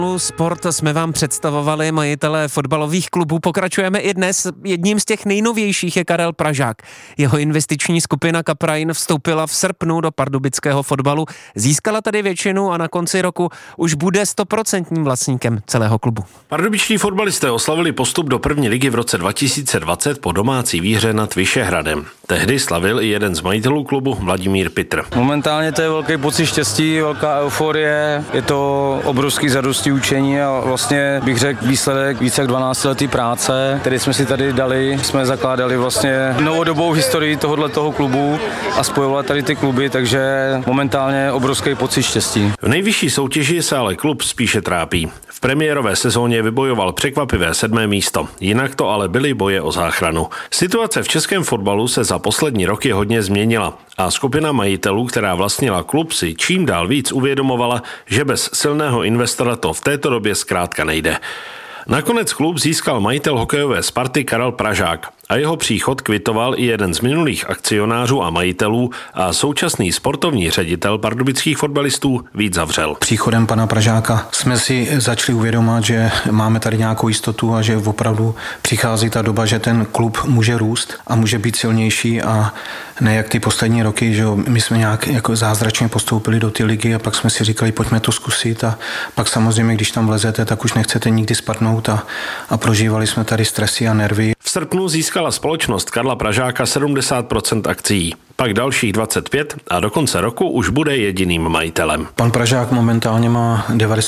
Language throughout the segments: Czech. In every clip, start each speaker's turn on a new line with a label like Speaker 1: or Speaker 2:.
Speaker 1: Sport jsme vám představovali majitelé fotbalových klubů. Pokračujeme i dnes. Jedním z těch nejnovějších je Karel Pražák. Jeho investiční skupina Kaprain vstoupila v srpnu do pardubického fotbalu, získala tady většinu a na konci roku už bude 100% vlastníkem celého klubu.
Speaker 2: Pardubičtí fotbalisté oslavili postup do první ligy v roce 2020 po domácí výhře nad Vyšehradem. Tehdy slavil i jeden z majitelů klubu, Vladimír Pitr.
Speaker 3: Momentálně to je velký pocit štěstí, velká euforie, je to obrovský zadosti učení a vlastně bych řekl výsledek více jak 12 letý práce, který jsme si tady dali, jsme zakládali vlastně novodobou historii tohoto klubu a spojovali tady ty kluby, takže momentálně obrovský pocit štěstí.
Speaker 2: V nejvyšší soutěži se ale klub spíše trápí. V premiérové sezóně vybojoval překvapivé 7. místo, jinak to ale byly boje o záchranu. Situace v českém fotbalu se za poslední roky hodně změnila a skupina majitelů, která vlastnila klub, si čím dál víc uvědomovala, že bez silného investora to v této době zkrátka nejde. Nakonec klub získal majitel hokejové Sparty Karel Pražák a jeho příchod kvitoval i jeden z minulých akcionářů a majitelů a současný sportovní ředitel pardubických fotbalistů Vít Zavřel.
Speaker 4: Příchodem pana Pražáka jsme si začali uvědomovat, že máme tady nějakou jistotu a že opravdu přichází ta doba, že ten klub může růst a může být silnější a ne jak ty poslední roky, že my jsme nějak jako zázračně postoupili do ty ligy a pak jsme si říkali, pojďme to zkusit a pak samozřejmě, když tam vlezete, tak už nechcete nikdy spadnout a prožívali jsme tady stresy a nervy.
Speaker 2: V srpnu získala společnost Karla Pražáka 70% akcií, pak dalších 25 a do konce roku už bude jediným majitelem.
Speaker 4: Pan Pražák momentálně má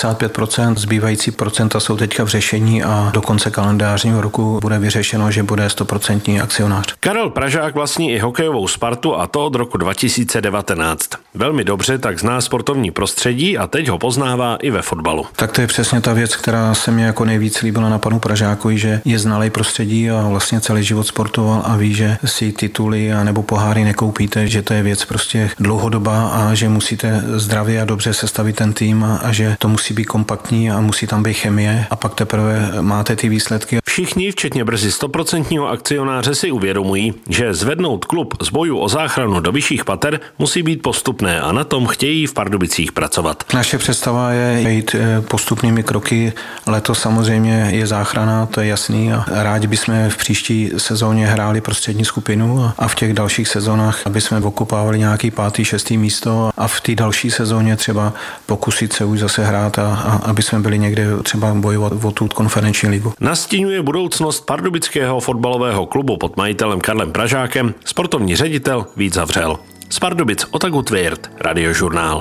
Speaker 4: 95%, zbývající procenta jsou teďka v řešení a do konce kalendářního roku bude vyřešeno, že bude 100% akcionář.
Speaker 2: Karel Pražák vlastní i hokejovou Spartu a to od roku 2019. Velmi dobře tak zná sportovní prostředí a teď ho poznává i ve fotbalu.
Speaker 4: Tak to je přesně ta věc, která se mě jako nejvíc líbila na panu Pražákovi, že je znalej prostředí a vlastně celý život sportoval a ví, že si tituly a nebo poháry nekoupíte, že to je věc prostě dlouhodobá a že musíte zdravě a dobře sestavit ten tým a že to musí být kompaktní a musí tam být chemie a pak teprve máte ty výsledky.
Speaker 2: Všichni, včetně brzy 100% akcionáře, si uvědomují, že zvednout klub z bojů o záchranu do vyšších pater musí být postupné a na tom chtějí v Pardubicích pracovat.
Speaker 4: Naše představa je jít postupnými kroky. Letos samozřejmě je záchrana, to je jasný a rádi bychom v příští sezóně hráli prostřední skupinu a v těch dalších sezónách, aby jsme okupávali nějaký 5., 6. místo a v té další sezóně třeba pokusit se už zase hrát a aby jsme byli někde třeba bojovat o tu konferenční ligu.
Speaker 2: Nastínuje budoucnost pardubického fotbalového klubu pod majitelem Karlem Pražákem sportovní ředitel Vít Zavřel. Z Pardubic Otaku Tvěrt, Radiožurnál.